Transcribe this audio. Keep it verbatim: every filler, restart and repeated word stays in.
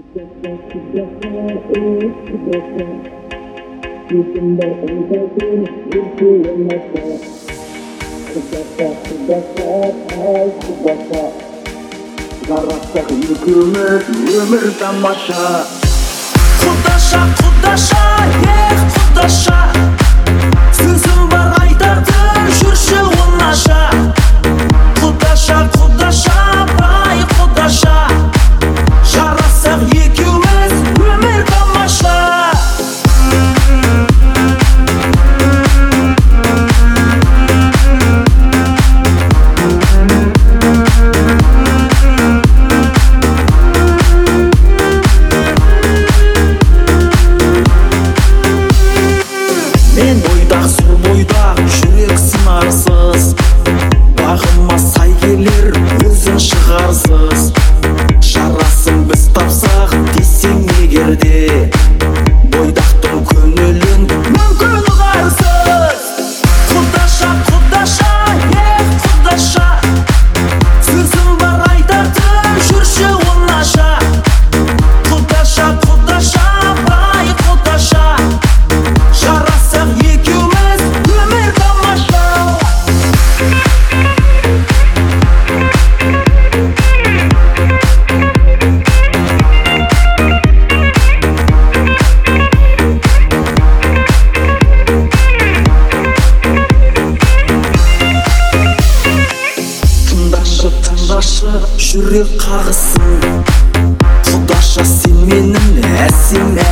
Жарастық екеуміз өмір тамаша. Құдаша, құдаша, ех құдаша, сөзім бар айтатын, жүрші оңаша. Құдаша, құдаша, бай құдаша, жарасақ екеуміз өмір тамаша. Мен бойдақ, сұр бойдақ, жүрек сынарсыз, бағыма сай келер өзің шығарсыз. Жарасын біз тапсақ десең егерде, бойдақтың көңілін мүмкін ұғарсыз. Құдаша, құдаша, ех құдаша, сөзім бар айтатын, жүрші оңаша. Құдаша, құдаша, бай құдаша, жарасақ екеуміз өмір тамаша. Тыңдашы, тыңдашы, жүрек қағысын. Құдаша, сен менің әсем